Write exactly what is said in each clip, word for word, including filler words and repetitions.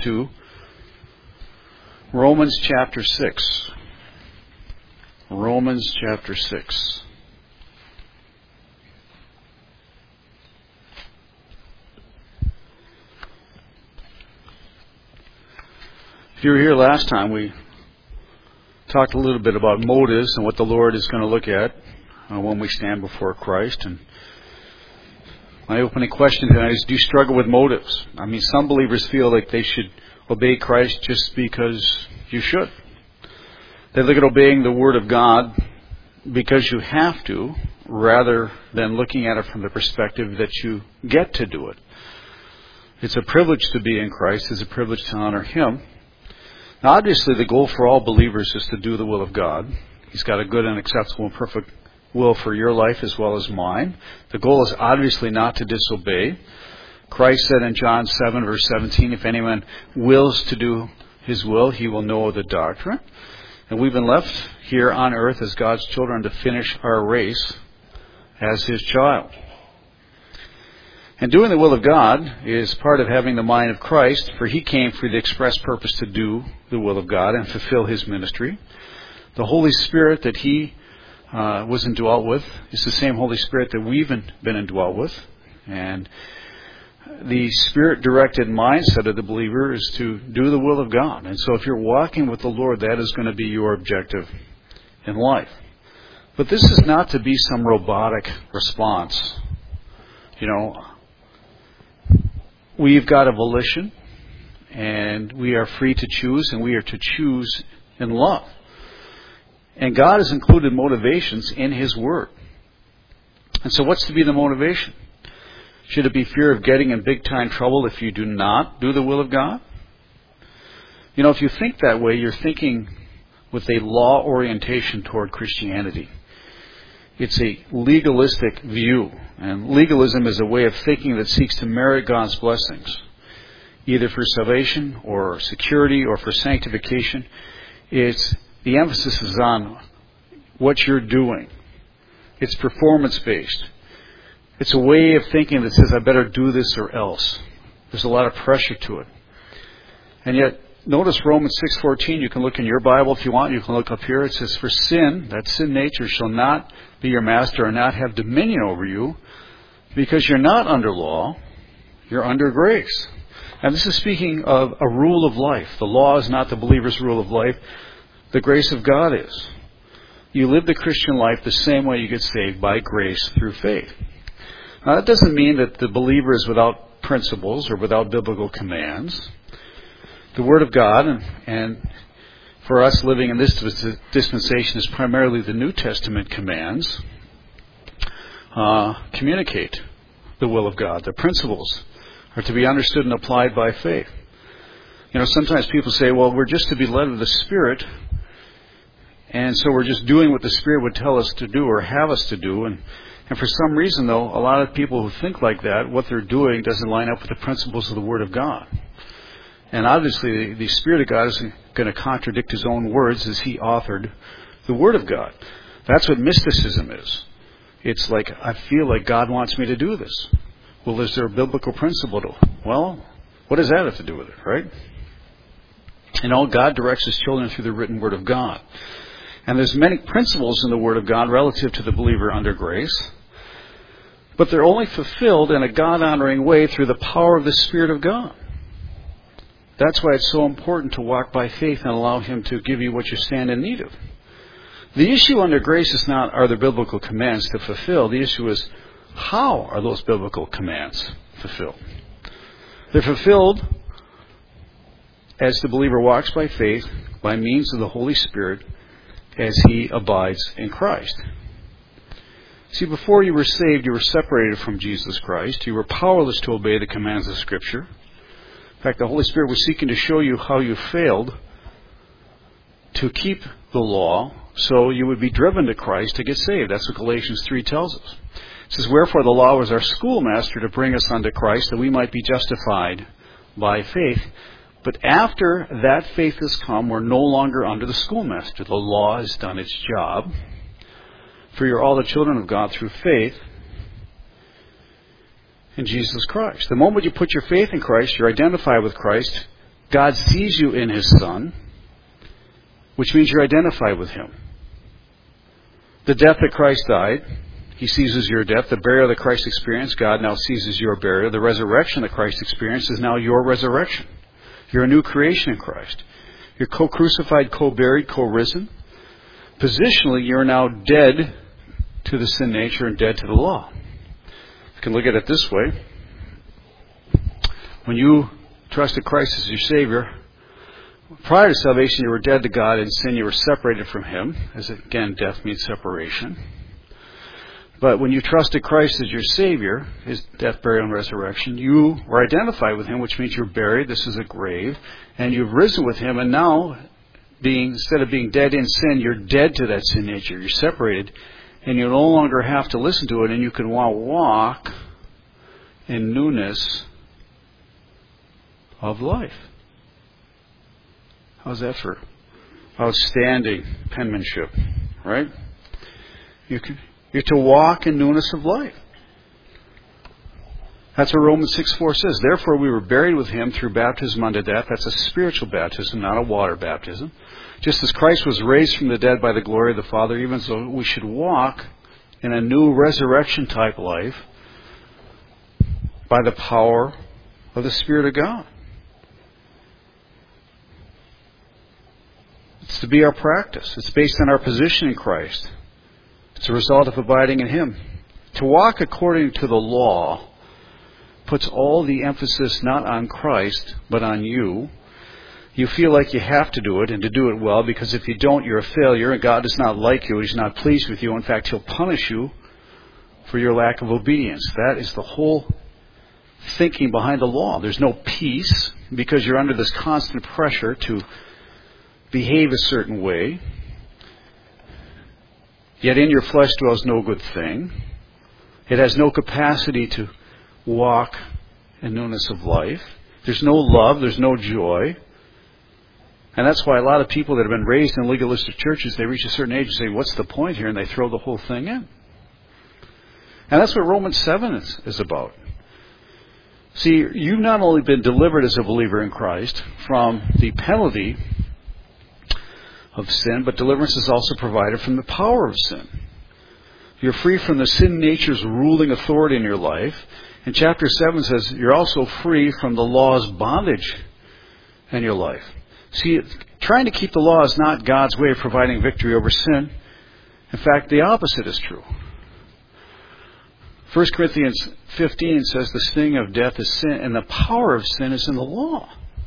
to Romans chapter six. Romans chapter six. If you were here last time, we talked a little bit about motives and what the Lord is going to look at uh, when we stand before Christ. And my opening question tonight is, do you struggle with motives? I mean, some believers feel like they should obey Christ just because you should. They look at obeying the Word of God because you have to, rather than looking at it from the perspective that you get to do it. It's a privilege to be in Christ. It's a privilege to honor Him. Now, obviously, the goal for all believers is to do the will of God. He's got a good and acceptable and perfect will for your life as well as mine. The goal is obviously not to disobey. Christ said in John seven, verse seventeen, if anyone wills to do His will, he will know the doctrine. And we've been left here on earth as God's children to finish our race as His child. And doing the will of God is part of having the mind of Christ, for He came for the express purpose to do the will of God and fulfill His ministry. The Holy Spirit that He uh, was indwelt with is the same Holy Spirit that we've been indwelt with. And the Spirit-directed mindset of the believer is to do the will of God. And so if you're walking with the Lord, that is going to be your objective in life. But this is not to be some robotic response. You know, we've got a volition, and we are free to choose, and we are to choose in love. And God has included motivations in His Word. And so what's to be the motivation? Should it be fear of getting in big-time trouble if you do not do the will of God? You know, if you think that way, you're thinking with a law orientation toward Christianity. It's a legalistic view. And legalism is a way of thinking that seeks to merit God's blessings, either for salvation or security or for sanctification. It's the emphasis is on what you're doing. It's performance-based. It's a way of thinking that says, I better do this or else. There's a lot of pressure to it. And yet, notice Romans six fourteen. You can look in your Bible if you want. You can look up here. It says, for sin, that sin nature, shall not be your master or not have dominion over you, because you're not under law, you're under grace. And this is speaking of a rule of life. The law is not the believer's rule of life. The grace of God is. You live the Christian life the same way you get saved, by grace through faith. Now, that doesn't mean that the believer is without principles or without biblical commands. The Word of God, and, and for us living in this dispensation, is primarily the New Testament commands, uh, communicate the will of God. The principles are to be understood and applied by faith. You know, sometimes people say, well, we're just to be led of the Spirit, and so we're just doing what the Spirit would tell us to do or have us to do. And, and for some reason, though, a lot of people who think like that, what they're doing doesn't line up with the principles of the Word of God. And obviously, the Spirit of God isn't going to contradict His own words as He authored the Word of God. That's what mysticism is. It's like, I feel like God wants me to do this. Well, is there a biblical principle to it? Well, what does that have to do with it, right? You know, God directs His children through the written Word of God. And there's many principles in the Word of God relative to the believer under grace. But they're only fulfilled in a God-honoring way through the power of the Spirit of God. That's why it's so important to walk by faith and allow Him to give you what you stand in need of. The issue under grace is not, are there biblical commands to fulfill? The issue is, how are those biblical commands fulfilled? They're fulfilled as the believer walks by faith by means of the Holy Spirit as he abides in Christ. See, before you were saved, you were separated from Jesus Christ. You were powerless to obey the commands of Scripture. In fact, the Holy Spirit was seeking to show you how you failed to keep the law so you would be driven to Christ to get saved. That's what Galatians three tells us. It says, wherefore the law was our schoolmaster to bring us unto Christ, that we might be justified by faith. But after that faith has come, we're no longer under the schoolmaster. The law has done its job. For you're all the children of God through faith in Jesus Christ. The moment you put your faith in Christ, you're identified with Christ, God sees you in His Son, which means you're identified with Him. The death that Christ died, He sees as your death. The burial that Christ experienced, God now sees as your burial. The resurrection that Christ experienced is now your resurrection. You're a new creation in Christ. You're co-crucified, co-buried, co-risen. Positionally, you're now dead to the sin nature and dead to the law. You can look at it this way. When you trusted Christ as your Savior, prior to salvation, you were dead to God in sin. You were separated from Him, as again, death means separation. But when you trusted Christ as your Savior, His death, burial, and resurrection, you were identified with Him, which means you're buried. This is a grave. And you've risen with Him. And now, being instead of being dead in sin, you're dead to that sin nature. You're separated. And you no longer have to listen to it. And you can walk in newness of life. How's that for outstanding penmanship, right? You can, you're to walk in newness of life. That's what Romans six four says. Therefore we were buried with Him through baptism unto death. That's a spiritual baptism, not a water baptism. Just as Christ was raised from the dead by the glory of the Father, even so we should walk in a new resurrection type life by the power of the Spirit of God. It's to be our practice. It's based on our position in Christ. It's a result of abiding in Him. To walk according to the law puts all the emphasis not on Christ, but on you. You feel like you have to do it and to do it well, because if you don't, you're a failure and God does not like you. He's not pleased with you. In fact, He'll punish you for your lack of obedience. That is the whole thinking behind the law. There's no peace because you're under this constant pressure to behave a certain way. Yet in your flesh dwells no good thing. It has no capacity to walk in newness of life. There's no love. There's no joy. And that's why a lot of people that have been raised in legalistic churches, they reach a certain age and say, what's the point here? And they throw the whole thing in. And that's what Romans seven is, is about. See, you've not only been delivered as a believer in Christ from the penalty of sin, but deliverance is also provided from the power of sin. You're free from the sin nature's ruling authority in your life. And chapter seven says you're also free from the law's bondage in your life. See, trying to keep the law is not God's way of providing victory over sin. In fact, the opposite is true. First Corinthians fifteen says the sting of death is sin, and the power of sin is in the law.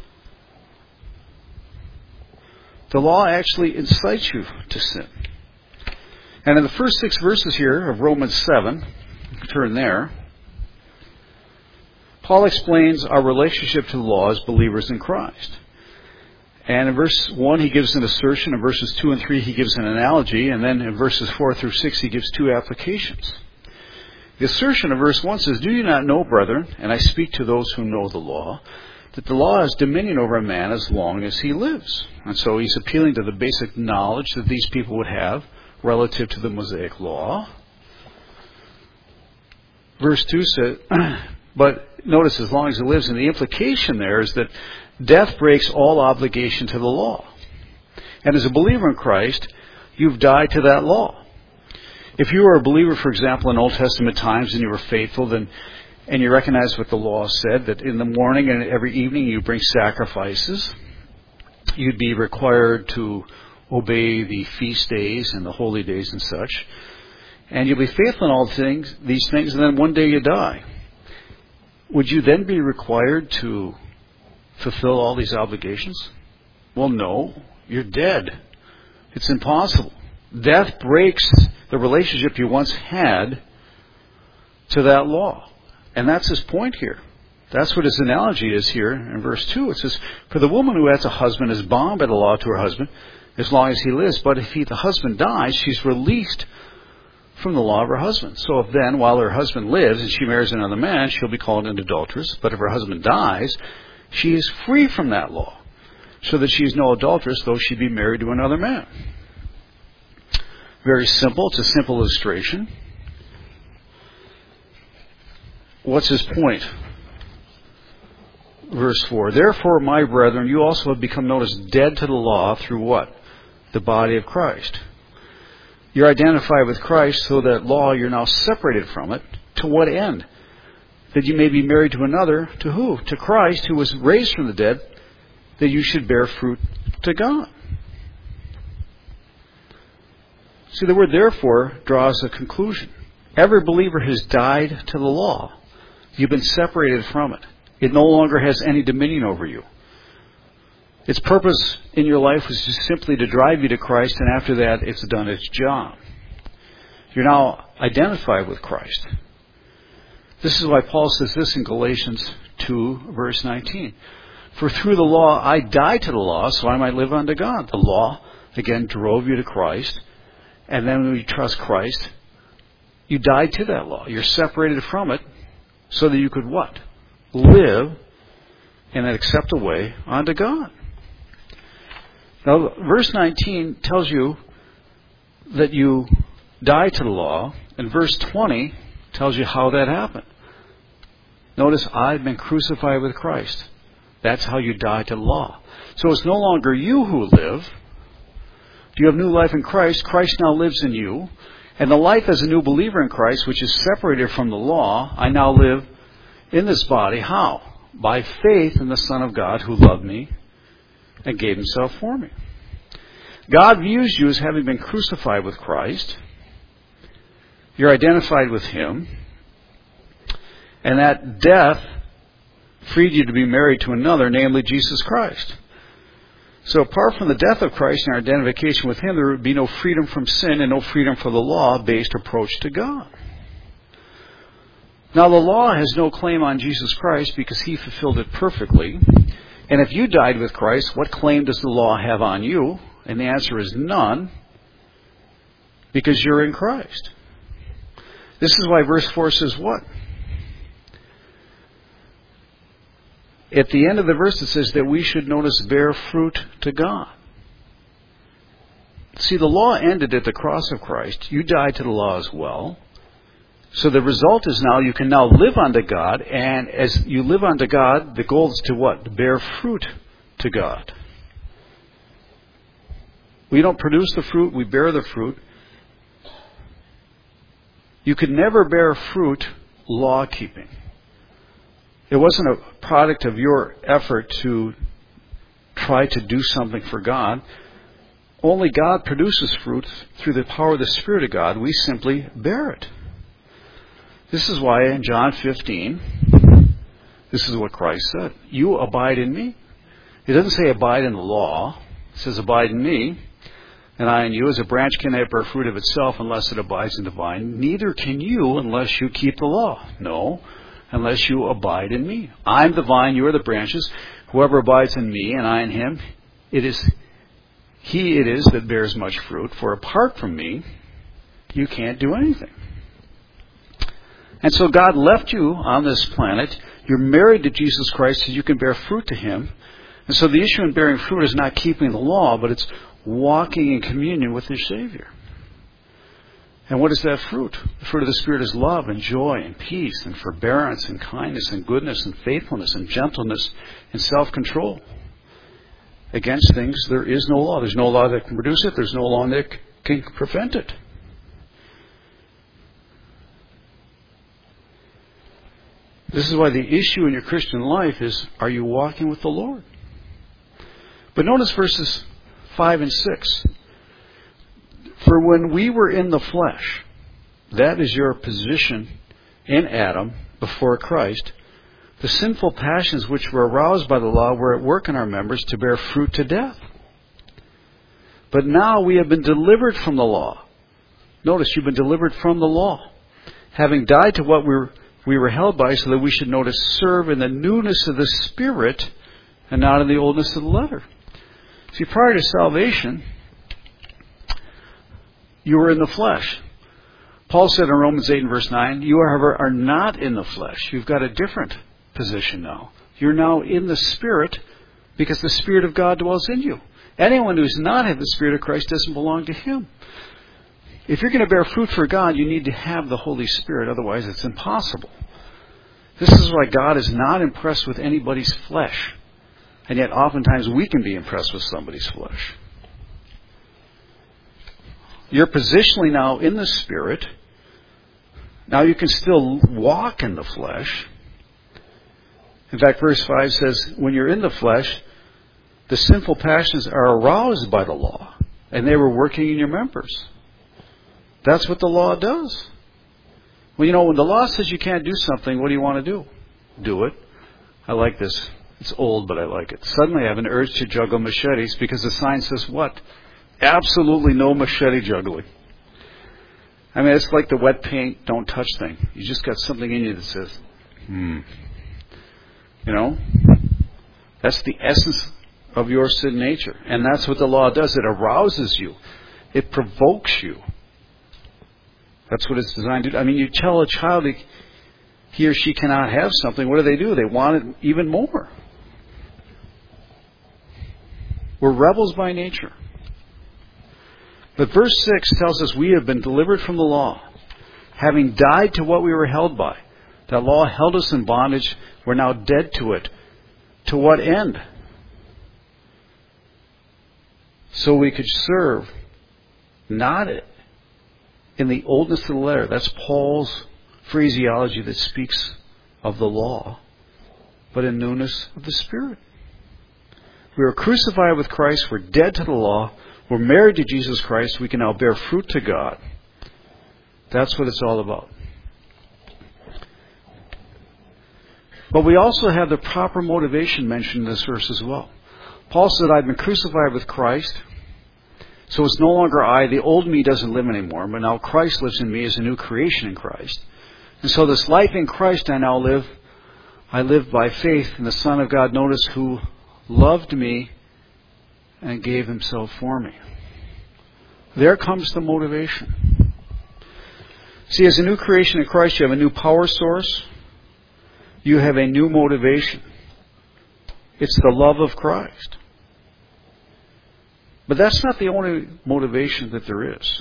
The law actually incites you to sin. And in the first six verses here of Romans seven, turn there, Paul explains our relationship to the law as believers in Christ. And in verse one, he gives an assertion. In verses two and three, he gives an analogy. And then in verses four through six, he gives two applications. The assertion of verse one says, do you not know, brethren, and I speak to those who know the law, that the law has dominion over a man as long as he lives? And so he's appealing to the basic knowledge that these people would have relative to the Mosaic law. Verse two says, but notice as long as he lives, and the implication there is that death breaks all obligation to the law. And as a believer in Christ, you've died to that law. If you were a believer, for example, in Old Testament times, and you were faithful, then and you recognize what the law said, that in the morning and every evening you bring sacrifices, you'd be required to obey the feast days and the holy days and such. And you'll be faithful in all things, these things, and then one day you die. Would you then be required to fulfill all these obligations? Well, no. You're dead. It's impossible. Death breaks the relationship you once had to that law. And that's his point here. That's what his analogy is here in verse two. It says, for the woman who has a husband is bound by the law to her husband as long as he lives. But if he, the husband dies, she's released from the law of her husband. So if then, while her husband lives and she marries another man, she'll be called an adulteress. But if her husband dies, she is free from that law, so that she is no adulteress, though she be married to another man. Very simple. It's a simple illustration. What's his point? verse four. Therefore, my brethren, you also have become known as dead to the law through what? The body of Christ. You're identified with Christ, so that law, you're now separated from it. To what end? That you may be married to another. To who? To Christ, who was raised from the dead, that you should bear fruit to God. See, the word therefore draws a conclusion. Every believer has died to the law. You've been separated from it. It no longer has any dominion over you. Its purpose in your life was just simply to drive you to Christ, and after that, it's done its job. You're now identified with Christ. This is why Paul says this in Galatians two, verse nineteen. For through the law I died to the law, so I might live unto God. The law, again, drove you to Christ. And then when you trust Christ, you died to that law. You're separated from it so that you could what? Live in an acceptable way unto God. Now, verse nineteen tells you that you die to the law, and verse twenty tells you how that happened. Notice, I've been crucified with Christ. That's how you die to the law. So it's no longer you who live. You have new life in Christ. Christ now lives in you. And the life as a new believer in Christ, which is separated from the law, I now live in this body. How? By faith in the Son of God who loved me and gave himself for me. God views you as having been crucified with Christ. You're identified with him. And that death freed you to be married to another, namely Jesus Christ. So apart from the death of Christ and our identification with him, there would be no freedom from sin and no freedom from the law-based approach to God. Now, the law has no claim on Jesus Christ because he fulfilled it perfectly. And if you died with Christ, what claim does the law have on you? And the answer is none, because you're in Christ. This is why verse four says what? At the end of the verse it says that we should, notice, bear fruit to God. See, the law ended at the cross of Christ. You died to the law as well. So the result is now you can now live unto God, and as you live unto God, the goal is to what? To bear fruit to God. We don't produce the fruit, we bear the fruit. You could never bear fruit law-keeping. It wasn't a product of your effort to try to do something for God. Only God produces fruit through the power of the Spirit of God. We simply bear it. This is why in John fifteen, this is what Christ said. You abide in me. It doesn't say abide in the law. It says abide in me, and I in you. As a branch cannot bear fruit of itself unless it abides in the vine, neither can you unless you keep the law. No. Unless you abide in me. I'm the vine, you are the branches. Whoever abides in me and I in him, it is he it is that bears much fruit. For apart from me, you can't do anything. And so God left you on this planet. You're married to Jesus Christ so you can bear fruit to him. And so the issue in bearing fruit is not keeping the law, but it's walking in communion with your Savior. And what is that fruit? The fruit of the Spirit is love and joy and peace and forbearance and kindness and goodness and faithfulness and gentleness and self-control. Against things there is no law. There's no law that can produce it. There's no law that can prevent it. This is why the issue in your Christian life is, are you walking with the Lord? But notice verses five and six. For when we were in the flesh, that is your position in Adam before Christ, the sinful passions which were aroused by the law were at work in our members to bear fruit to death. But now we have been delivered from the law. Notice, you've been delivered from the law, having died to what we were, we were held by, so that we should, notice, serve in the newness of the Spirit and not in the oldness of the letter. See, prior to salvation, you were in the flesh. Paul said in Romans eight and verse nine, you, however, are not in the flesh. You've got a different position now. You're now in the Spirit because the Spirit of God dwells in you. Anyone who does not have the Spirit of Christ doesn't belong to him. If you're going to bear fruit for God, you need to have the Holy Spirit. Otherwise, it's impossible. This is why God is not impressed with anybody's flesh. And yet oftentimes we can be impressed with somebody's flesh. You're positionally now in the Spirit. Now you can still walk in the flesh. In fact, verse five says, when you're in the flesh, the sinful passions are aroused by the law, and they were working in your members. That's what the law does. Well, you know, when the law says you can't do something, what do you want to do? Do it. I like this. It's old, but I like it. Suddenly I have an urge to juggle machetes because the sign says what? Absolutely no machete juggling. I mean, it's like the wet paint, don't touch thing. You just got something in you that says, hmm. You know? That's the essence of your sin nature. And that's what the law does. It arouses you. It provokes you. That's what it's designed to do. I mean, you tell a child he or she cannot have something. What do they do? They want it even more. We're rebels by nature. But verse six tells us we have been delivered from the law, having died to what we were held by. That law held us in bondage. We're now dead to it. To what end? So we could serve, not in the oldness of the letter. That's Paul's phraseology that speaks of the law, but in newness of the Spirit. We were crucified with Christ. We're dead to the law. We're married to Jesus Christ. We can now bear fruit to God. That's what it's all about. But we also have the proper motivation mentioned in this verse as well. Paul said, I've been crucified with Christ. So it's no longer I. The old me doesn't live anymore. But now Christ lives in me as a new creation in Christ. And so this life in Christ I now live. I live by faith in the Son of God. Notice who loved me and gave himself for me. There comes the motivation. See, as a new creation in Christ, you have a new power source. You have a new motivation. It's the love of Christ. But that's not the only motivation that there is.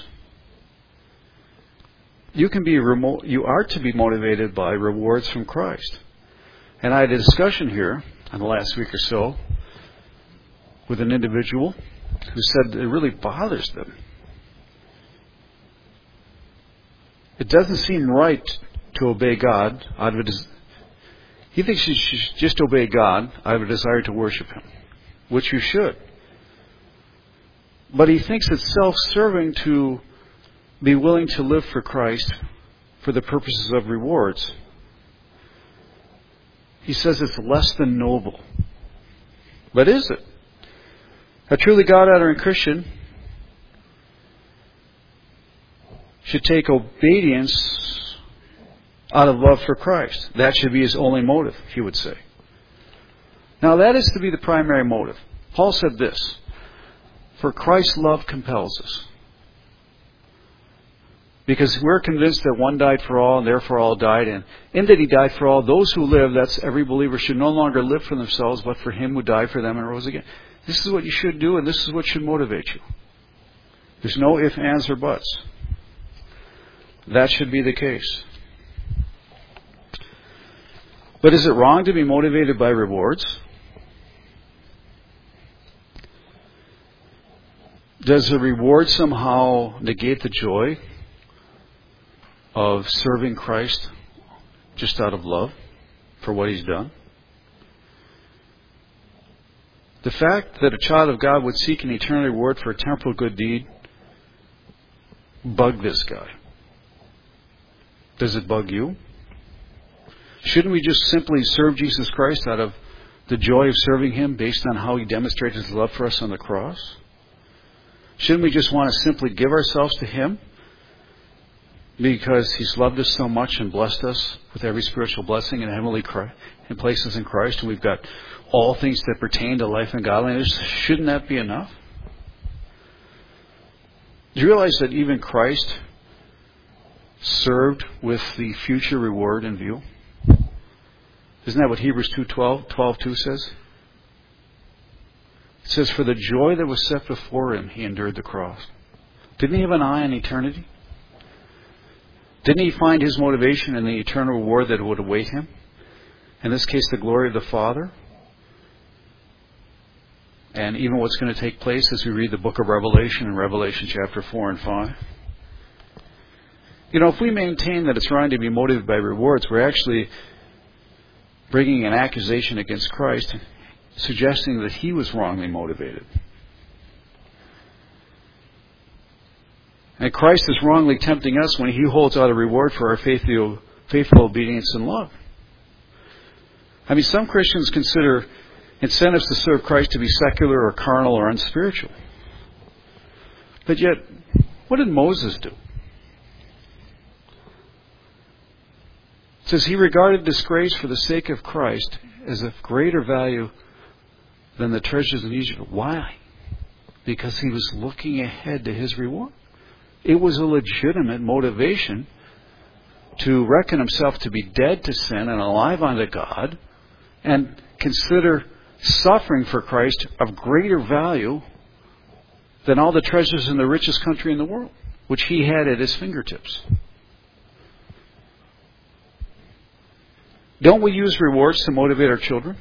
You can be remote, you are to be motivated by rewards from Christ. And I had a discussion here in the last week or so with an individual who said it really bothers them. It doesn't seem right to obey God out of a des- He thinks you should just obey God out of a desire to worship Him, which you should. But he thinks it's self-serving to be willing to live for Christ for the purposes of rewards. He says it's less than noble. But is it? A truly God-honoring Christian should take obedience out of love for Christ. That should be his only motive, he would say. Now that is to be the primary motive. Paul said this, for Christ's love compels us. Because we're convinced that one died for all, and therefore all died. And in that he died for all, those who live, that's every believer, should no longer live for themselves, but for him who died for them and rose again. This is what you should do, and this is what should motivate you. There's no ifs, ands, or buts. That should be the case. But is it wrong to be motivated by rewards? Does the reward somehow negate the joy of serving Christ just out of love for what He's done? The fact that a child of God would seek an eternal reward for a temporal good deed bugged this guy. Does it bug you? Shouldn't we just simply serve Jesus Christ out of the joy of serving Him based on how He demonstrated His love for us on the cross? Shouldn't we just want to simply give ourselves to Him because He's loved us so much and blessed us with every spiritual blessing in heavenly Christ, in places in Christ, and we've got all things that pertain to life and godliness? Shouldn't that be enough? Do you realize that even Christ served with the future reward in view? Isn't that what Hebrews two twelve, twelve two says? It says, for the joy that was set before Him, He endured the cross. Didn't He have an eye on eternity? Didn't He find His motivation in the eternal reward that would await Him? In this case, the glory of the Father. And even what's going to take place as we read the book of Revelation in Revelation chapter four and five. You know, if we maintain that it's wrong to be motivated by rewards, we're actually bringing an accusation against Christ, suggesting that he was wrongly motivated. And Christ is wrongly tempting us when he holds out a reward for our faithful, faithful obedience and love. I mean, some Christians consider incentives to serve Christ to be secular or carnal or unspiritual. But yet, what did Moses do? It says he regarded disgrace for the sake of Christ as of greater value than the treasures in Egypt. Why? Because he was looking ahead to his reward. It was a legitimate motivation to reckon himself to be dead to sin and alive unto God, and consider suffering for Christ of greater value than all the treasures in the richest country in the world, which he had at his fingertips. Don't we use rewards to motivate our children?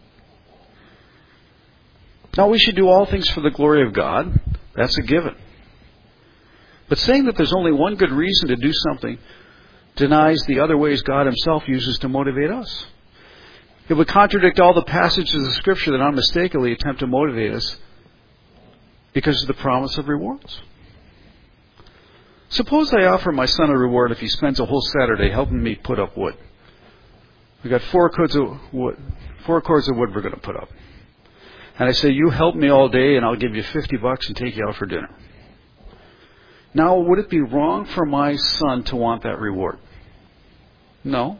Now, we should do all things for the glory of God. That's a given. But saying that there's only one good reason to do something denies the other ways God himself uses to motivate us. It would contradict all the passages of Scripture that unmistakably attempt to motivate us because of the promise of rewards. Suppose I offer my son a reward if he spends a whole Saturday helping me put up wood. We've got four cords of wood, four cords of wood we're going to put up. And I say, you help me all day and I'll give you fifty bucks and take you out for dinner. Now, would it be wrong for my son to want that reward? No.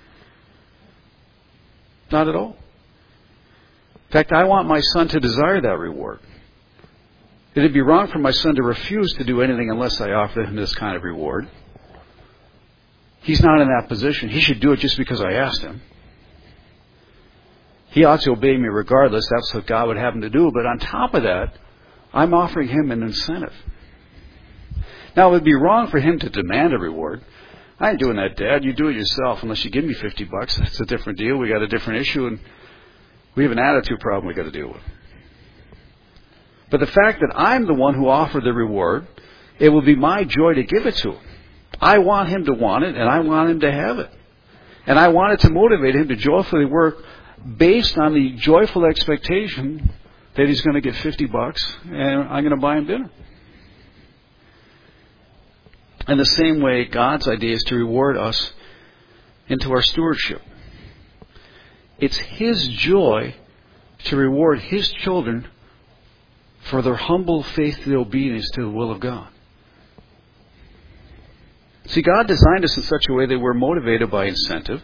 Not at all. In fact, I want my son to desire that reward. It'd be wrong for my son to refuse to do anything unless I offer him this kind of reward. He's not in that position. He should do it just because I asked him. He ought to obey me regardless. That's what God would have him to do. But on top of that, I'm offering him an incentive. Now, it would be wrong for him to demand a reward. I ain't doing that, Dad. You do it yourself unless you give me fifty bucks. It's a different deal. We got a different issue, and we have an attitude problem we got to deal with. But the fact that I'm the one who offered the reward, it will be my joy to give it to him. I want him to want it, and I want him to have it. And I want it to motivate him to joyfully work based on the joyful expectation that he's going to get fifty bucks and I'm going to buy him dinner. In the same way, God's idea is to reward us into our stewardship. It's his joy to reward his children for their humble, faithful obedience to the will of God. See, God designed us in such a way that we're motivated by incentive.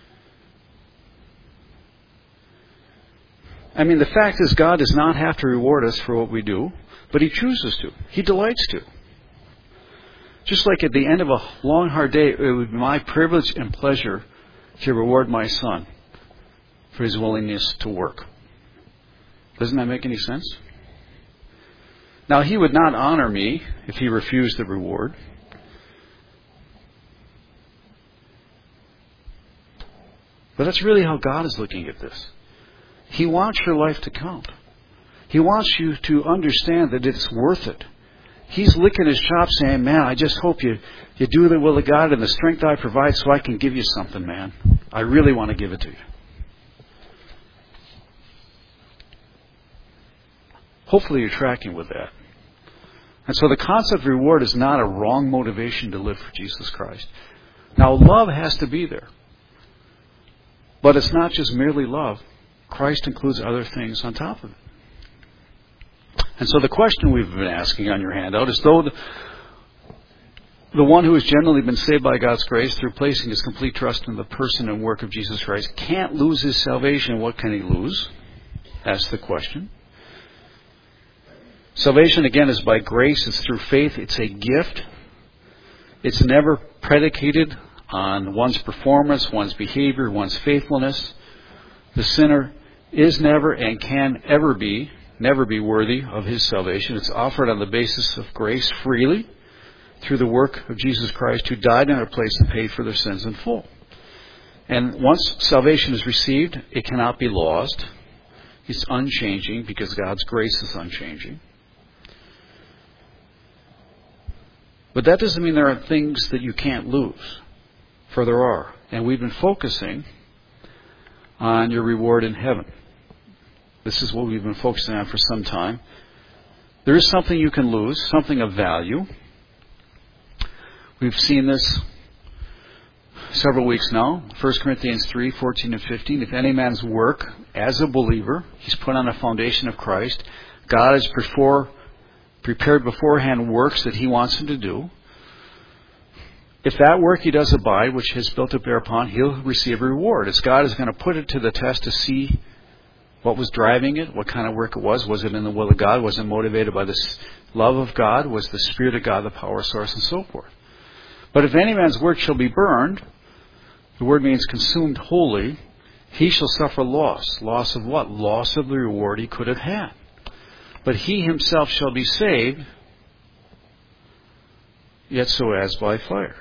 I mean, the fact is God does not have to reward us for what we do, but he chooses to. He delights to. Just like at the end of a long, hard day, it would be my privilege and pleasure to reward my son for his willingness to work. Doesn't that make any sense? Now, he would not honor me if he refused the reward. But that's really how God is looking at this. He wants your life to count. He wants you to understand that it's worth it. He's licking his chops saying, man, I just hope you, you do the will of God and the strength I provide so I can give you something, man. I really want to give it to you. Hopefully you're tracking with that. And so the concept of reward is not a wrong motivation to live for Jesus Christ. Now, love has to be there. But it's not just merely love. Christ includes other things on top of it. And so the question we've been asking on your handout is, though the, the one who has generally been saved by God's grace through placing his complete trust in the person and work of Jesus Christ can't lose his salvation, what can he lose? That's the question. Salvation, again, is by grace. It's through faith. It's a gift. It's never predicated on one's performance, one's behavior, one's faithfulness. The sinner is never and can ever be, never be worthy of his salvation. It's offered on the basis of grace freely through the work of Jesus Christ, who died in our place and paid for their sins in full. And once salvation is received, it cannot be lost. It's unchanging because God's grace is unchanging. But that doesn't mean there are things that you can't lose. For there are. And we've been focusing on your reward in heaven. This is what we've been focusing on for some time. There is something you can lose, something of value. We've seen this several weeks now. First Corinthians three, fourteen and fifteen. If any man's work as a believer, he's put on a foundation of Christ. God has before, prepared beforehand works that he wants him to do. If that work he does abide, which has built up thereupon, he'll receive a reward. As God is going to put it to the test to see what was driving it, what kind of work it was. Was it in the will of God? Was it motivated by the love of God? Was the Spirit of God the power source, and so forth? But if any man's work shall be burned, the word means consumed wholly, he shall suffer loss. Loss of what? Loss of the reward he could have had. But he himself shall be saved, yet so as by fire.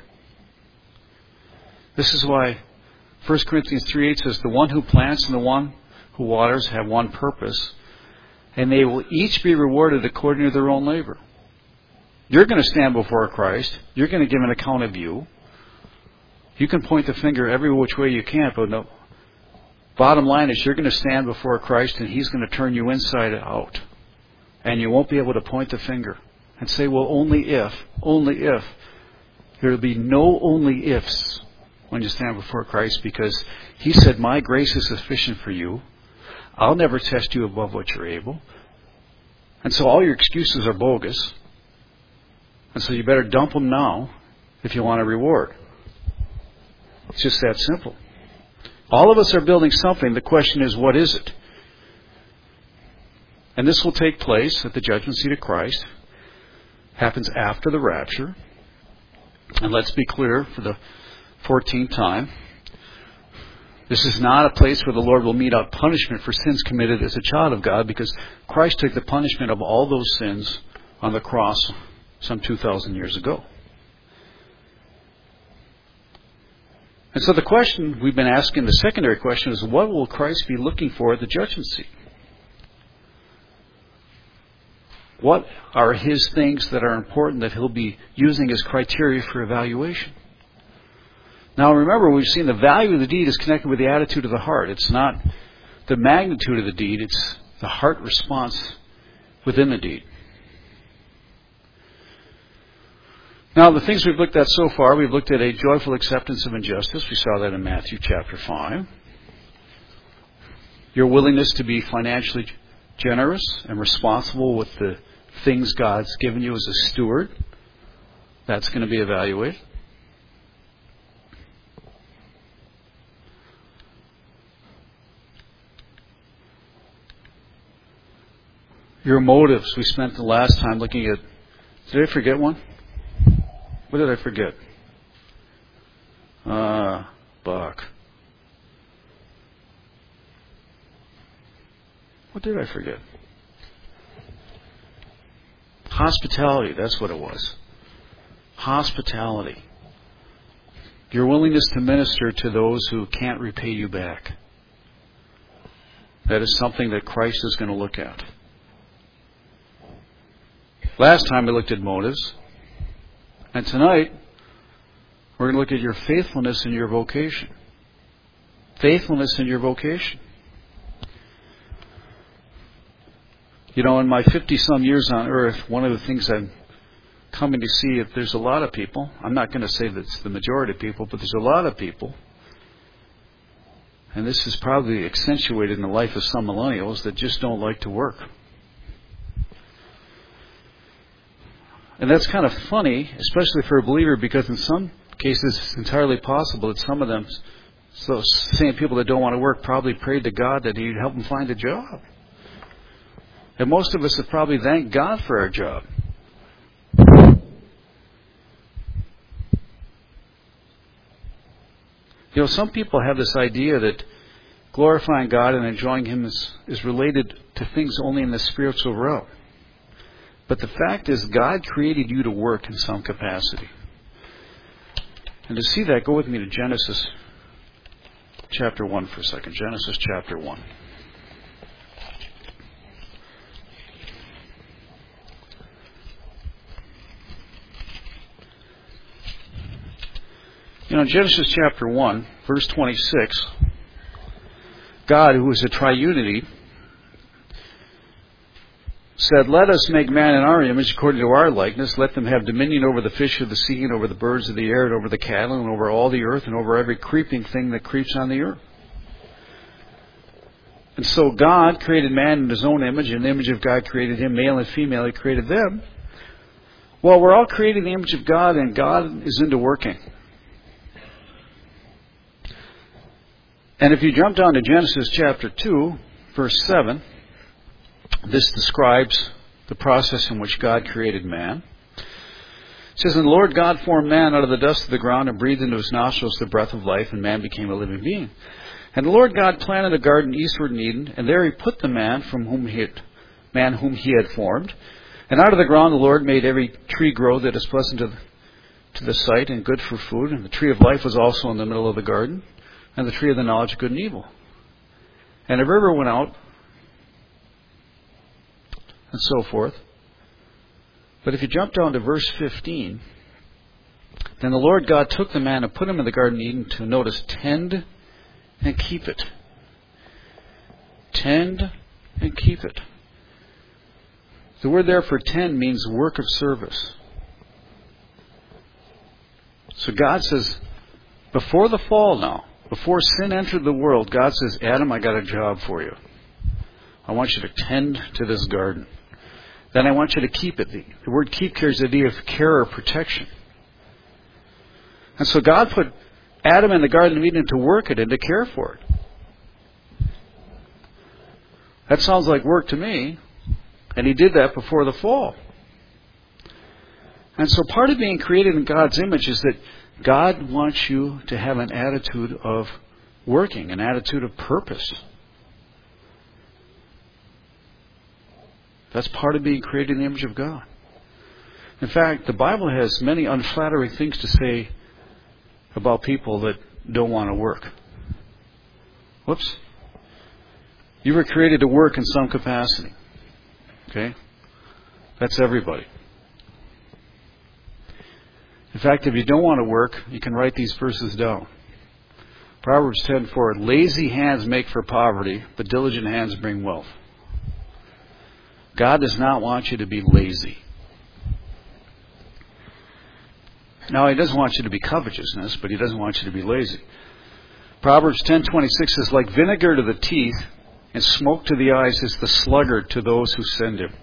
This is why First Corinthians three eight says, the one who plants and the one who waters have one purpose, and they will each be rewarded according to their own labor. You're going to stand before Christ. You're going to give an account of you. You can point the finger every which way you can, but no. Bottom line is you're going to stand before Christ and He's going to turn you inside out. And you won't be able to point the finger and say, well, only if, only if. There will be no only ifs when you stand before Christ, because He said, my grace is sufficient for you. I'll never test you above what you're able. And so all your excuses are bogus. And so you better dump them now if you want a reward. It's just that simple. All of us are building something. The question is, what is it? And this will take place at the judgment seat of Christ. Happens after the rapture. And let's be clear for the fourteenth time. This is not a place where the Lord will mete out punishment for sins committed as a child of God, because Christ took the punishment of all those sins on the cross some two thousand years ago. And so the question we've been asking, the secondary question, is what will Christ be looking for at the judgment seat? What are His things that are important that He'll be using as criteria for evaluation? Now remember, we've seen the value of the deed is connected with the attitude of the heart. It's not the magnitude of the deed, it's the heart response within the deed. Now, the things we've looked at so far, we've looked at a joyful acceptance of injustice. We saw that in Matthew chapter five. Your willingness to be financially generous and responsible with the things God's given you as a steward. That's going to be evaluated. Your motives. We spent the last time looking at... Did I forget one? What did I forget? Ah, uh, Bach. What did I forget? Hospitality, that's what it was. Hospitality. Your willingness to minister to those who can't repay you back. That is something that Christ is going to look at. Last time we looked at motives. And tonight, we're going to look at your faithfulness in your vocation. Faithfulness in your vocation. You know, in my fifty-some years on earth, one of the things I'm coming to see, if there's a lot of people, I'm not going to say that it's the majority of people, but there's a lot of people, and this is probably accentuated in the life of some millennials, that just don't like to work. And that's kind of funny, especially for a believer, because in some cases it's entirely possible that some of them, so same people that don't want to work, probably prayed to God that He'd help them find a job. And most of us have probably thanked God for our job. You know, some people have this idea that glorifying God and enjoying Him is, is related to things only in the spiritual realm. But the fact is, God created you to work in some capacity. And to see that, go with me to Genesis chapter one for a second. Genesis chapter one. You know, Genesis chapter one, verse twenty-six, God, who is a triunity, said, "Let us make man in our image according to our likeness. Let them have dominion over the fish of the sea and over the birds of the air and over the cattle and over all the earth and over every creeping thing that creeps on the earth." And so God created man in his own image. In the image of God created him, male and female, he created them. Well, we're all created in the image of God, and God is into working. And if you jump down to Genesis chapter two, verse seven, this describes the process in which God created man. It says, "And the Lord God formed man out of the dust of the ground and breathed into his nostrils the breath of life, and man became a living being. And the Lord God planted a garden eastward in Eden, and there he put the man from whom he had, man whom he had formed. And out of the ground the Lord made every tree grow that is pleasant to the, to the sight and good for food. And the tree of life was also in the middle of the garden, and the tree of the knowledge of good and evil. And a river went out," and so forth. But if you jump down to verse fifteen, "Then the Lord God took the man and put him in the garden of Eden to," notice, "tend and keep it." Tend and keep it. The word there for tend means work of service. So God says, before the fall now, before sin entered the world, God says, "Adam, I got a job for you. I want you to tend to this garden. Then I want you to keep it." The, the word keep carries the idea of care or protection. And so God put Adam in the Garden of Eden to work it and to care for it. That sounds like work to me. And he did that before the fall. And so part of being created in God's image is that God wants you to have an attitude of working, an attitude of purpose. That's part of being created in the image of God. In fact, the Bible has many unflattering things to say about people that don't want to work. Whoops. You were created to work in some capacity. Okay? That's everybody. In fact, if you don't want to work, you can write these verses down. Proverbs ten four, "Lazy hands make for poverty, but diligent hands bring wealth." God does not want you to be lazy. Now, he doesn't want you to be covetousness, but he doesn't want you to be lazy. Proverbs ten twenty-six says, "Like vinegar to the teeth and smoke to the eyes is the sluggard to those who send him."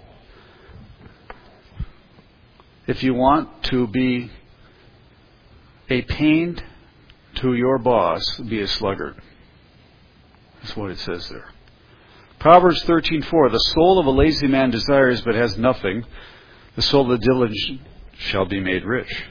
If you want to be a pain to your boss, be a sluggard. That's what it says there. Proverbs thirteen four, "The soul of a lazy man desires but has nothing. The soul of the diligent shall be made rich."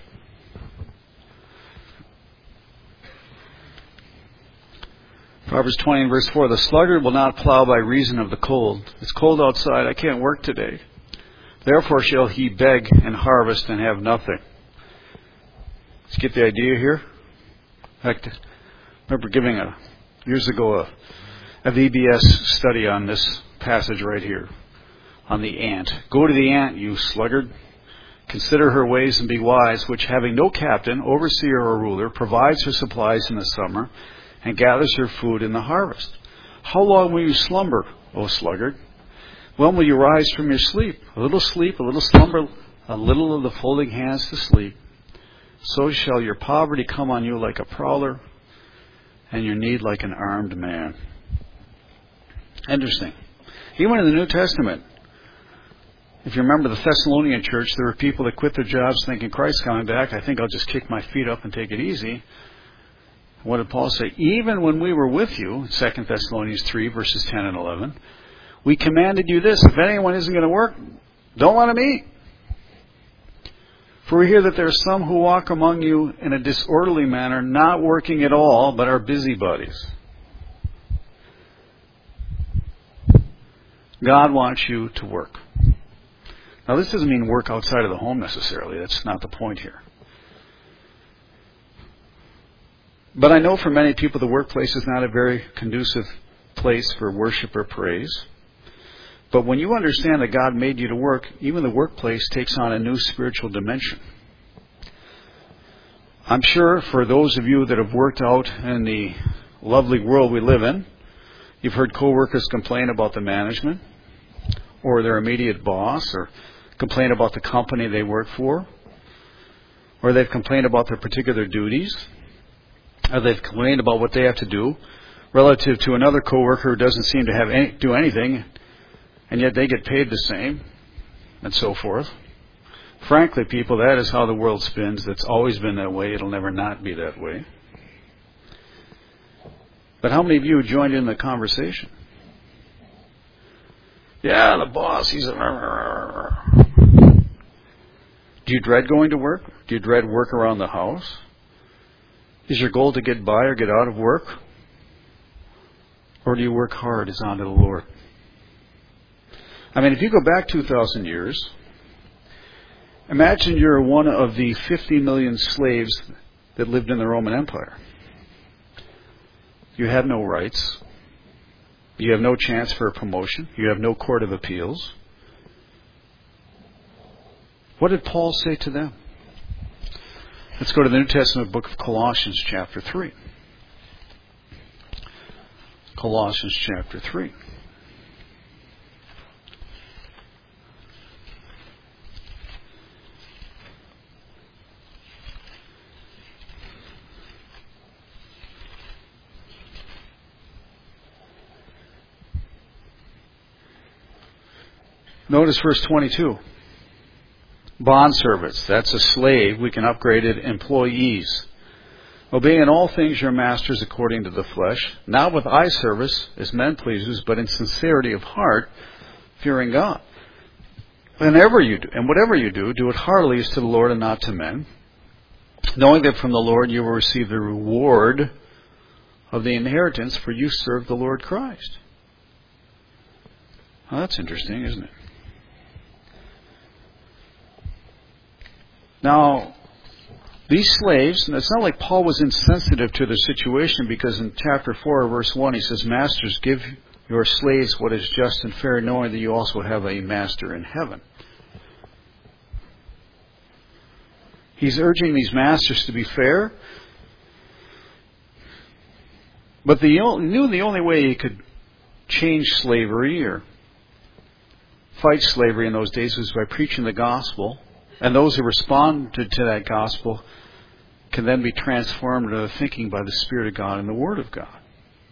Proverbs twenty and verse four, "The sluggard will not plow by reason of the cold. It's cold outside. I can't work today. Therefore shall he beg and harvest and have nothing." Let's get the idea here. In fact, I remember giving a years ago a, a V B S study on this passage right here, on the ant. "Go to the ant, you sluggard. Consider her ways and be wise, which having no captain, overseer, or ruler, provides her supplies in the summer and gathers her food in the harvest. How long will you slumber, O sluggard? When will you rise from your sleep? A little sleep, a little slumber, a little of the folding hands to sleep. So shall your poverty come on you like a prowler, and your need like an armed man." Interesting. Even in the New Testament, if you remember the Thessalonian church, there were people that quit their jobs thinking, "Christ's coming back. I think I'll just kick my feet up and take it easy." What did Paul say? "Even when we were with you," Second Thessalonians three, verses ten and eleven, "we commanded you this, if anyone isn't going to work, don't let him eat. For we hear that there are some who walk among you in a disorderly manner, not working at all, but are busybodies." God wants you to work. Now, this doesn't mean work outside of the home necessarily. That's not the point here. But I know for many people the workplace is not a very conducive place for worship or praise. But when you understand that God made you to work, even the workplace takes on a new spiritual dimension. I'm sure for those of you that have worked out in the lovely world we live in, you've heard coworkers complain about the management or their immediate boss, or complain about the company they work for, or they've complained about their particular duties, or they've complained about what they have to do relative to another coworker who doesn't seem to have any, do anything, and yet they get paid the same, and so forth. Frankly, people, that is how the world spins. That's always been that way. It'll never not be that way. But how many of you joined in the conversation? Yeah, the boss, he's a... Do you dread going to work? Do you dread work around the house? Is your goal to get by or get out of work? Or do you work hard as unto the Lord? I mean, if you go back two thousand years, imagine you're one of the fifty million slaves that lived in the Roman Empire. You have no rights. You have no chance for a promotion. You have no court of appeals. What did Paul say to them? Let's go to the New Testament book of Colossians chapter three. Colossians chapter three. Notice verse twenty-two. Bondservants, that's a slave. We can upgrade it. Employees. Obey in all things your masters according to the flesh, not with eye service as men pleasers, but in sincerity of heart, fearing God. Whenever you do, and whatever you do, do it heartily as to the Lord and not to men, knowing that from the Lord you will receive the reward of the inheritance, for you serve the Lord Christ. Well, that's interesting, isn't it? Now, these slaves, and it's not like Paul was insensitive to their situation, because in chapter four, verse one, he says, Masters, give your slaves what is just and fair, knowing that you also have a master in heaven. He's urging these masters to be fair, but the, knew the only way he could change slavery or fight slavery in those days was by preaching the gospel. And those who responded to that gospel can then be transformed into thinking by the Spirit of God and the Word of God.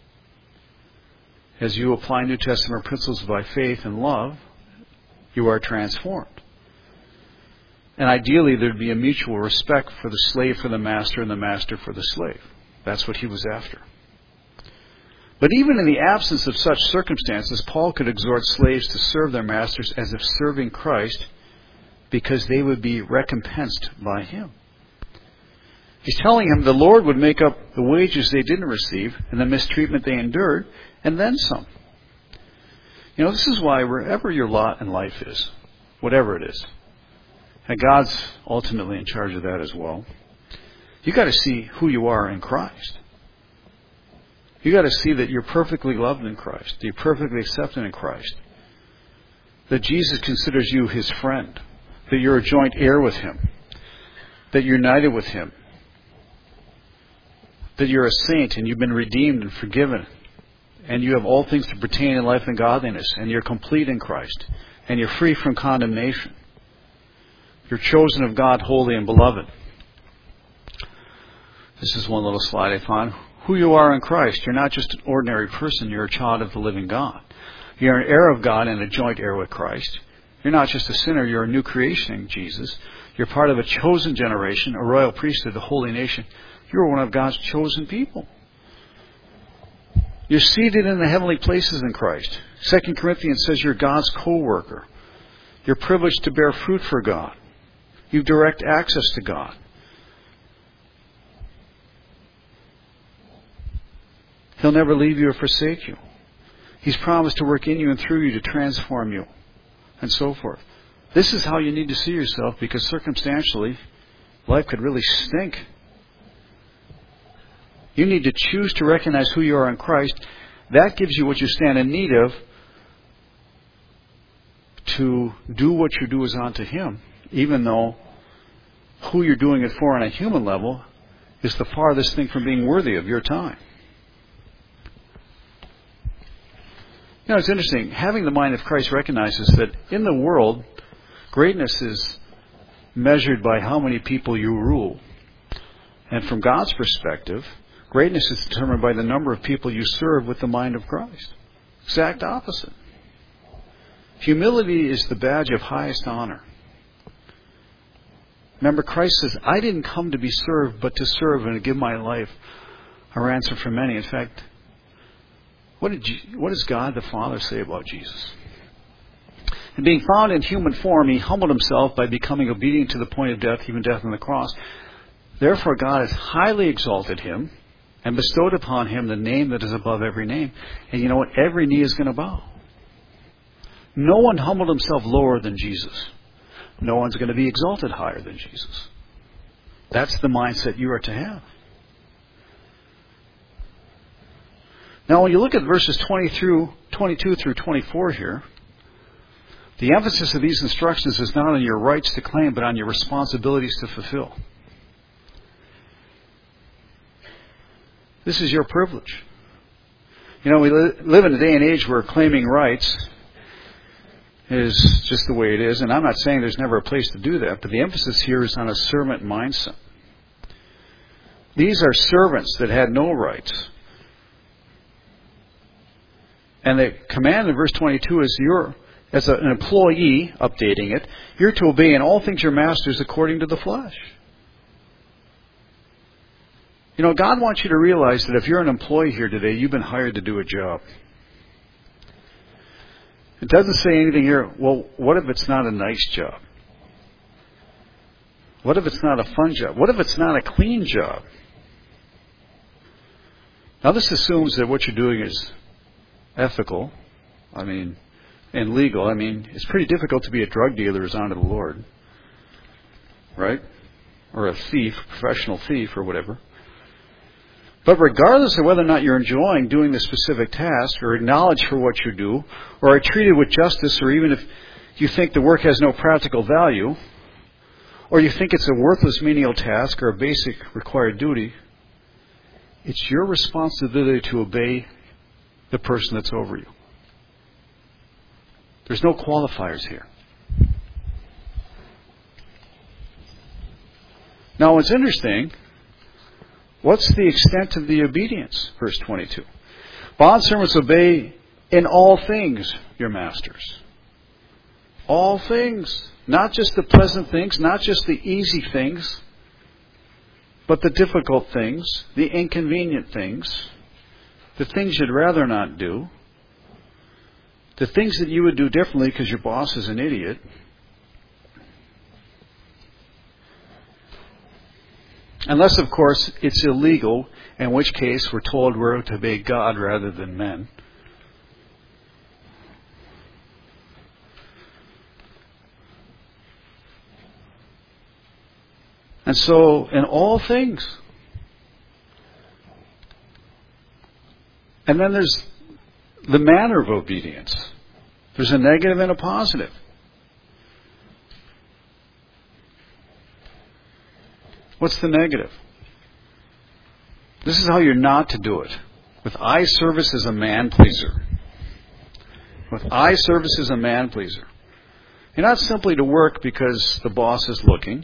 As you apply New Testament principles by faith and love, you are transformed. And ideally, there'd be a mutual respect for the slave for the master and the master for the slave. That's what he was after. But even in the absence of such circumstances, Paul could exhort slaves to serve their masters as if serving Christ, because they would be recompensed by Him. He's telling him the Lord would make up the wages they didn't receive and the mistreatment they endured, and then some. You know, this is why wherever your lot in life is, whatever it is, and God's ultimately in charge of that as well, you got to see who you are in Christ. You got to see that you're perfectly loved in Christ, that you're perfectly accepted in Christ, that Jesus considers you His friend, that you're a joint heir with Him, that you're united with Him, that you're a saint and you've been redeemed and forgiven, and you have all things to pertain in life and godliness, and you're complete in Christ, and you're free from condemnation. You're chosen of God, holy and beloved. This is one little slide I found. Who you are in Christ. You're not just an ordinary person, you're a child of the living God. You're an heir of God and a joint heir with Christ. You're not just a sinner, you're a new creation in Jesus. You're part of a chosen generation, a royal priesthood, a holy nation. You're one of God's chosen people. You're seated in the heavenly places in Christ. Second Corinthians says you're God's co-worker. You're privileged to bear fruit for God. You have direct access to God. He'll never leave you or forsake you. He's promised to work in you and through you to transform you, and so forth. This is how you need to see yourself, because circumstantially, life could really stink. You need to choose to recognize who you are in Christ. That gives you what you stand in need of to do what you do is unto Him, even though who you're doing it for on a human level is the farthest thing from being worthy of your time. You know, it's interesting. Having the mind of Christ recognizes that in the world, greatness is measured by how many people you rule. And from God's perspective, greatness is determined by the number of people you serve with the mind of Christ. Exact opposite. Humility is the badge of highest honor. Remember, Christ says, I didn't come to be served, but to serve and to give my life a ransom for many. In fact, what did Je- what does God the Father say about Jesus? And being found in human form, He humbled Himself by becoming obedient to the point of death, even death on the cross. Therefore, God has highly exalted Him and bestowed upon Him the name that is above every name. And you know what? Every knee is going to bow. No one humbled himself lower than Jesus. No one's going to be exalted higher than Jesus. That's the mindset you are to have. Now, when you look at verses twenty through twenty-two through twenty-four here, the emphasis of these instructions is not on your rights to claim, but on your responsibilities to fulfill. This is your privilege. You know, we li- live in a day and age where claiming rights is just the way it is. And I'm not saying there's never a place to do that, but the emphasis here is on a servant mindset. These are servants that had no rights. And the command in verse twenty-two is you're, as a, an employee, updating it, you're to obey in all things your masters according to the flesh. You know, God wants you to realize that if you're an employee here today, you've been hired to do a job. It doesn't say anything here, well, what if it's not a nice job? What if it's not a fun job? What if it's not a clean job? Now, this assumes that what you're doing is ethical, I mean, and legal. I mean, it's pretty difficult to be a drug dealer who's unto the Lord, right? Or a thief, professional thief or whatever. But regardless of whether or not you're enjoying doing the specific task or acknowledged for what you do or are treated with justice, or even if you think the work has no practical value or you think it's a worthless menial task or a basic required duty, it's your responsibility to obey the person that's over you. There's no qualifiers here. Now, what's interesting, what's the extent of the obedience? Verse twenty-two. Bondservants, obey in all things your masters. All things. Not just the pleasant things, not just the easy things, but the difficult things, the inconvenient things, the things you'd rather not do, the things that you would do differently because your boss is an idiot. Unless, of course, it's illegal, in which case we're told we're to obey God rather than men. And so, in all things. And then there's the manner of obedience. There's a negative and a positive. What's the negative? This is how you're not to do it. With eye service as a man pleaser. With eye service as a man pleaser. You're not simply to work because the boss is looking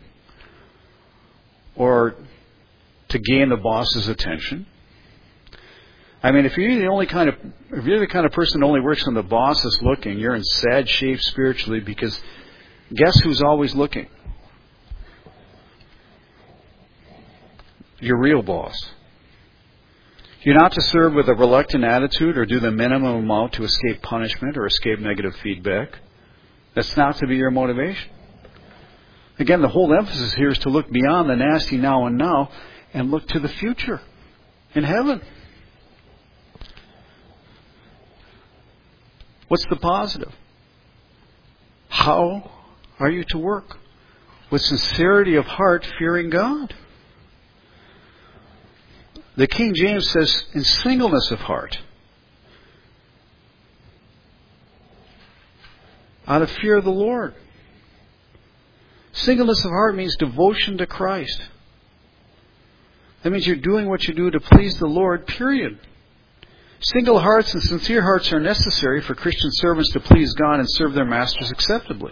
or to gain the boss's attention. I mean, if you're the only kind of if you're the kind of person that only works when the boss is looking, you're in sad shape spiritually, because guess who's always looking? Your real boss. You're not to serve with a reluctant attitude or do the minimum amount to escape punishment or escape negative feedback. That's not to be your motivation. Again, the whole emphasis here is to look beyond the nasty now and now and look to the future in heaven. What's the positive? How are you to work? With sincerity of heart, fearing God. The King James says, in singleness of heart. Out of fear of the Lord. Singleness of heart means devotion to Christ. That means you're doing what you do to please the Lord, period. Single hearts and sincere hearts are necessary for Christian servants to please God and serve their masters acceptably.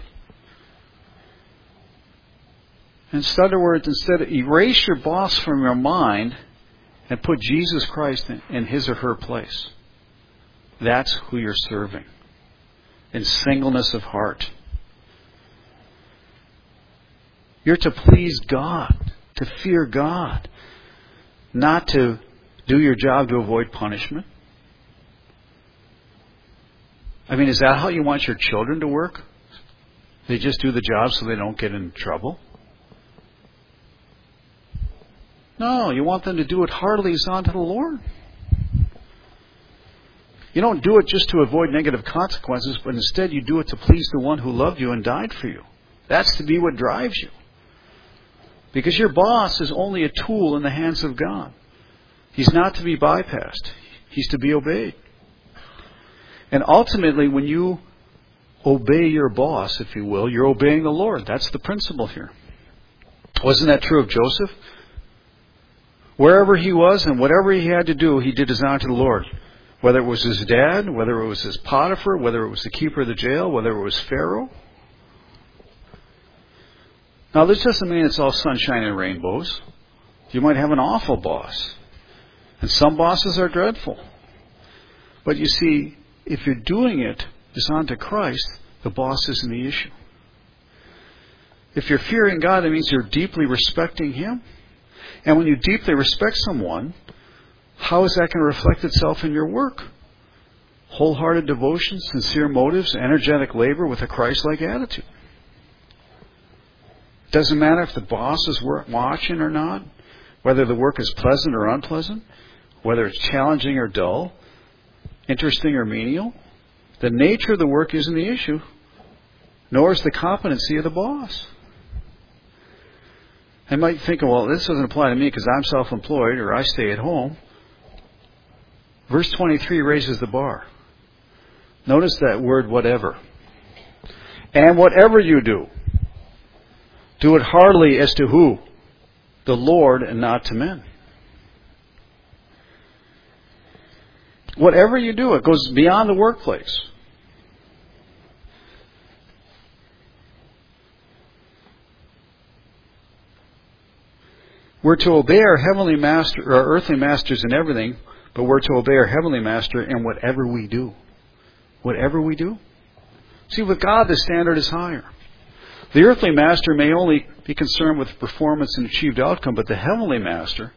In other words, instead of erase your boss from your mind and put Jesus Christ in his or her place. That's who you're serving. In singleness of heart. You're to please God, to fear God, not to do your job to avoid punishment. I mean, is that how you want your children to work? They just do the job so they don't get in trouble? No, you want them to do it heartily as unto the Lord. You don't do it just to avoid negative consequences, but instead you do it to please the one who loved you and died for you. That's to be what drives you. Because your boss is only a tool in the hands of God. He's not to be bypassed. He's to be obeyed. And ultimately, when you obey your boss, if you will, you're obeying the Lord. That's the principle here. Wasn't that true of Joseph? Wherever he was and whatever he had to do, he did his honor to the Lord. Whether it was his dad, whether it was his Potiphar, whether it was the keeper of the jail, whether it was Pharaoh. Now, this doesn't mean it's all sunshine and rainbows. You might have an awful boss. And some bosses are dreadful. But you see, if you're doing it as unto Christ, the boss isn't the issue. If you're fearing God, that means you're deeply respecting Him. And when you deeply respect someone, how is that going to reflect itself in your work? Wholehearted devotion, sincere motives, energetic labor with a Christ-like attitude. It doesn't matter if the boss is watching or not, whether the work is pleasant or unpleasant, whether it's challenging or dull, interesting or menial. The nature of the work isn't the issue, nor is the competency of the boss. I might think, well, this doesn't apply to me because I'm self-employed or I stay at home. Verse twenty-three raises the bar. Notice that word, whatever. And whatever you do, do it heartily as to who? The Lord and not to men. Whatever you do, it goes beyond the workplace. We're to obey our heavenly master, or our earthly masters in everything, but we're to obey our heavenly master in whatever we do. Whatever we do. See, with God, the standard is higher. The earthly master may only be concerned with performance and achieved outcome, but the heavenly master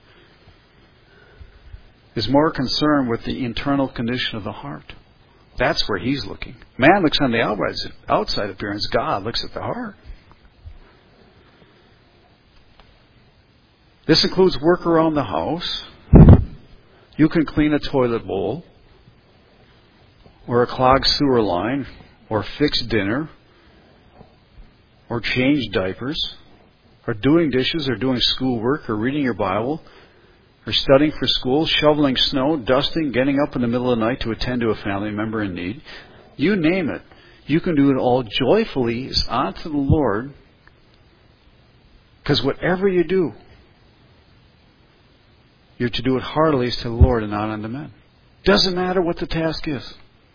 is more concerned with the internal condition of the heart. That's where he's looking. Man looks on the outside appearance. God looks at the heart. This includes work around the house. You can clean a toilet bowl, or a clogged sewer line, or fix dinner, or change diapers, or doing dishes, or doing schoolwork, or reading your Bible, or studying for school, shoveling snow, dusting, getting up in the middle of the night to attend to a family member in need. You name it. You can do it all joyfully as unto the Lord, because whatever you do, you're to do it heartily as to the Lord and not unto men. Doesn't matter what the task is.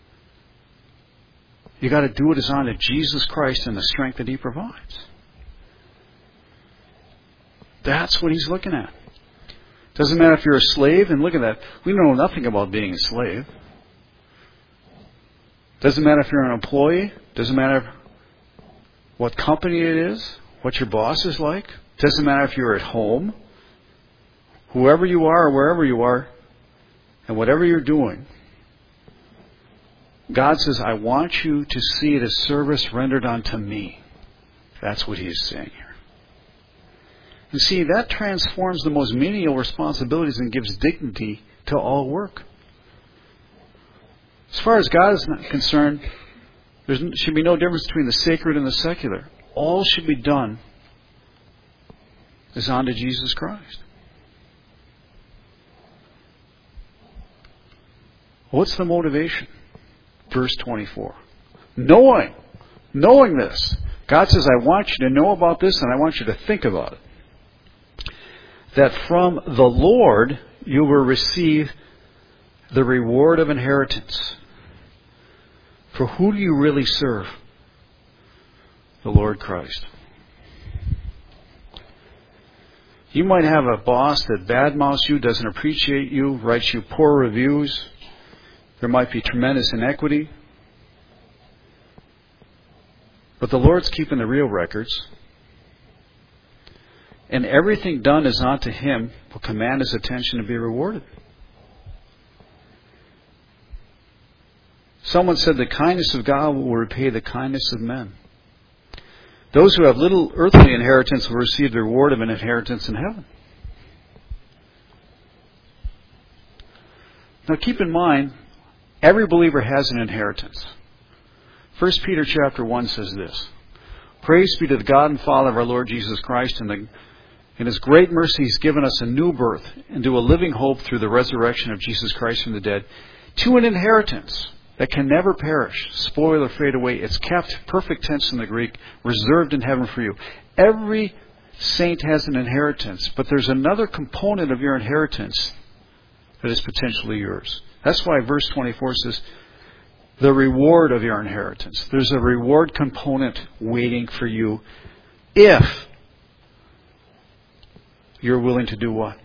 You got to do it as unto Jesus Christ and the strength that He provides. That's what He's looking at. Doesn't matter if you're a slave, and look at that. We know nothing about being a slave. Doesn't matter if you're an employee. Doesn't matter what company it is, what your boss is like. Doesn't matter if you're at home. Whoever you are or wherever you are, and whatever you're doing, God says, I want you to see it as service rendered unto me. That's what He's saying here. You see, that transforms the most menial responsibilities and gives dignity to all work. As far as God is not concerned, there should be no difference between the sacred and the secular. All should be done as unto Jesus Christ. What's the motivation? Verse twenty-four. Knowing. Knowing this. God says, I want you to know about this and I want you to think about it. That from the Lord you will receive the reward of inheritance. For who do you really serve? The Lord Christ. You might have a boss that badmouths you, doesn't appreciate you, writes you poor reviews. There might be tremendous inequity. But the Lord's keeping the real records. And everything done is unto Him will command His attention to be rewarded. Someone said the kindness of God will repay the kindness of men. Those who have little earthly inheritance will receive the reward of an inheritance in heaven. Now keep in mind, every believer has an inheritance. First Peter chapter one says this. Praise be to the God and Father of our Lord Jesus Christ. And the, in His great mercy He's given us a new birth into a living hope through the resurrection of Jesus Christ from the dead, to an inheritance that can never perish, spoil or fade away. It's kept, perfect tense in the Greek, reserved in heaven for you. Every saint has an inheritance, but there's another component of your inheritance that is potentially yours. That's why verse twenty-four says, the reward of your inheritance. There's a reward component waiting for you if you're willing to do what?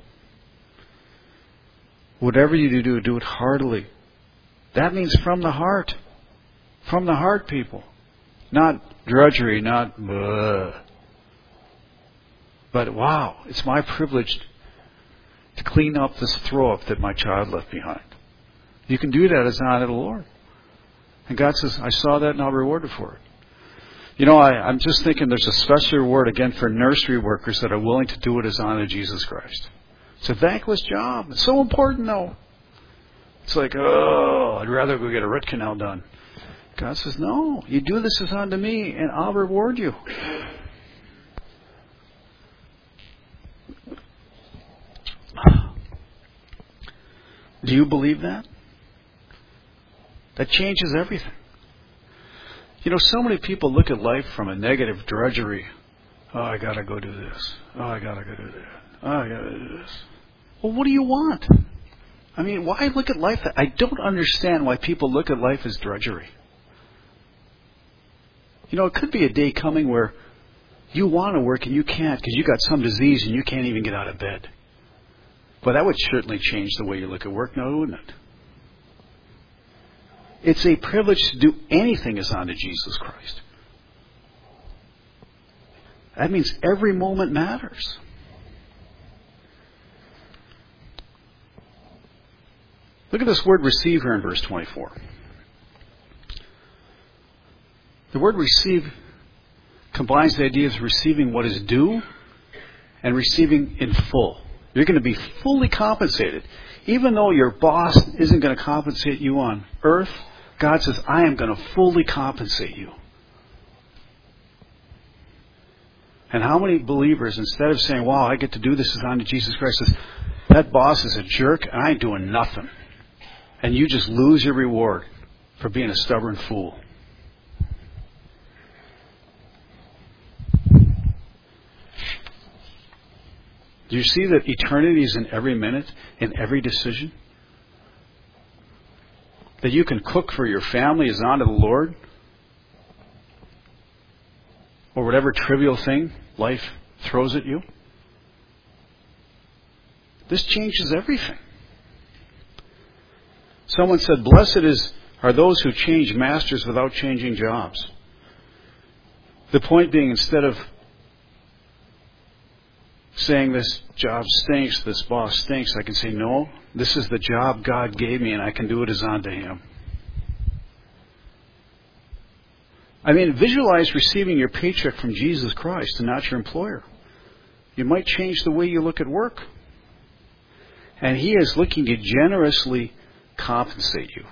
Whatever you do, do it heartily. That means from the heart. From the heart, people. Not drudgery, not bleh. But wow, it's my privilege to clean up this throw-up that my child left behind. You can do that as an honor to the Lord. And God says, I saw that and I'll reward you for it. You know, I, I'm just thinking there's a special reward again for nursery workers that are willing to do it as honor to Jesus Christ. It's a thankless job. It's so important though. It's like, oh, I'd rather go get a root canal done. God says, no, you do this as unto me, and I'll reward you. Do you believe that? That changes everything. You know, so many people look at life from a negative drudgery. Oh, I gotta go do this. Oh, I gotta go do that. Oh, I gotta do this. Well, what do you want? I mean, why look at life? I don't understand why people look at life as drudgery. You know, it could be a day coming where you want to work and you can't because you got some disease and you can't even get out of bed. But that would certainly change the way you look at work now, wouldn't it? It's a privilege to do anything as unto Jesus Christ. That means every moment matters. Look at this word receive here in verse twenty-four. The word receive combines the idea of receiving what is due and receiving in full. You're going to be fully compensated. Even though your boss isn't going to compensate you on earth, God says, I am going to fully compensate you. And how many believers, instead of saying, wow, I get to do this as unto Jesus Christ, says, that boss is a jerk and I ain't doing nothing. And you just lose your reward for being a stubborn fool. Do you see that eternity is in every minute, in every decision? That you can cook for your family as unto the Lord? Or whatever trivial thing life throws at you? This changes everything. Someone said, blessed is are those who change masters without changing jobs. The point being, instead of saying this job stinks, this boss stinks, I can say, no, this is the job God gave me and I can do it as unto Him. I mean, visualize receiving your paycheck from Jesus Christ and not your employer. You might change the way you look at work. And He is looking to generously compensate you.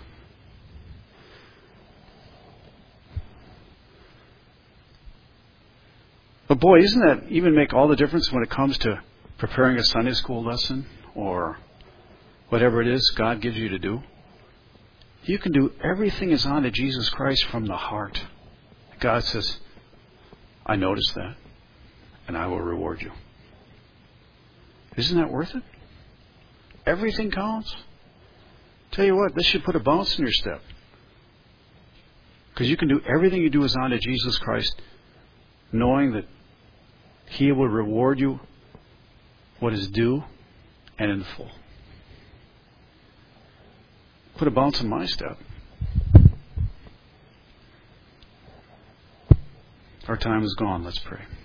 But boy, doesn't that even make all the difference when it comes to preparing a Sunday school lesson or whatever it is God gives you to do? You can do everything is unto Jesus Christ from the heart. God says, I noticed that, and I will reward you. Isn't that worth it? Everything counts. Tell you what, this should put a bounce in your step. Because you can do everything you do is unto Jesus Christ, knowing that He will reward you what is due and in full. Put a bounce in my step. Our time is gone. Let's pray.